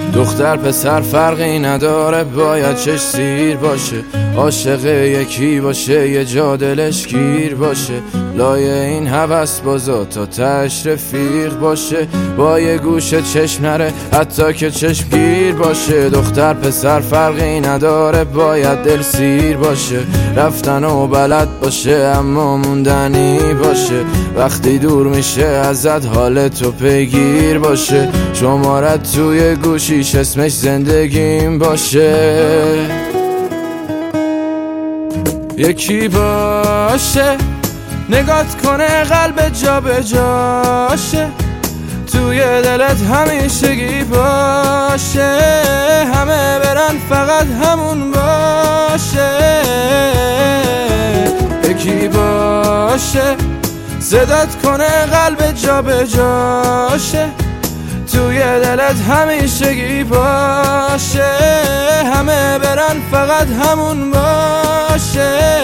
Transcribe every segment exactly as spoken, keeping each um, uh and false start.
دختر پسر فرقی نداره، باید چش سیر باشه، عاشق یکی باشه، یه جا دلش گیر باشه، لای این هوس بازا تا تش رفیق باشه، با یه گوشه چشم نره حتی که چشم گیر باشه. دختر پسر فرقی نداره، باید دل سیر باشه، رفتن و بلد باشه اما موندنی باشه، وقتی دور میشه ازت حالتو پیگیر باشه، شمارت توی گوشیش اسمش زندگیم باشه. یکی باشه نگات کنه قلب جا به جاشه، توی دلت همیشگی باشه، همه برن فقط همون باشه. یکی باشه صدات کنه قلب جا به جاشه، توی دلت همیشگی باشه، همه برن فقط همون باشه.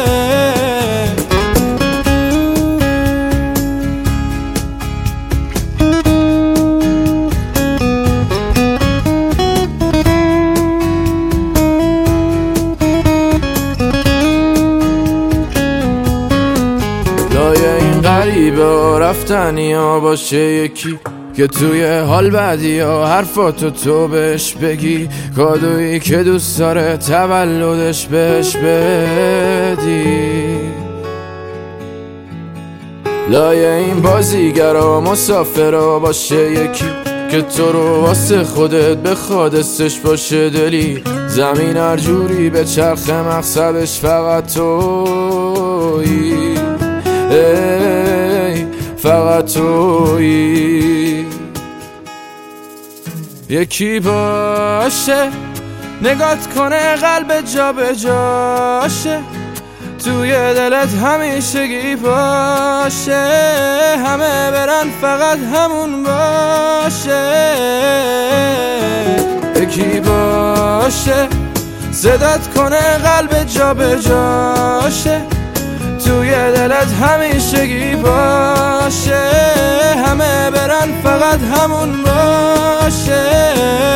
لای این غریبه و رفتنی ها باشه یکی که توی حال بعدی ها حرفاتو تو بهش بگی، کادویی که دوست داره تولدش بهش بدی. لای این بازیگرا مسافرا باشه یکی که تو رو واسه خودت بخواد استش باشه دلی، زمین هر جوری به چرخ مقصدش فقط تویی، ای فقط تویی. یکی باشه نگات کنه قلب جا به جاشه، توی دلت همیشگی باشه، همه برن فقط همون باشه. یکی باشه صدات کنه قلب جا به جاشه، توی دلت همیشگی باشه، همه برن فقط همون باشه.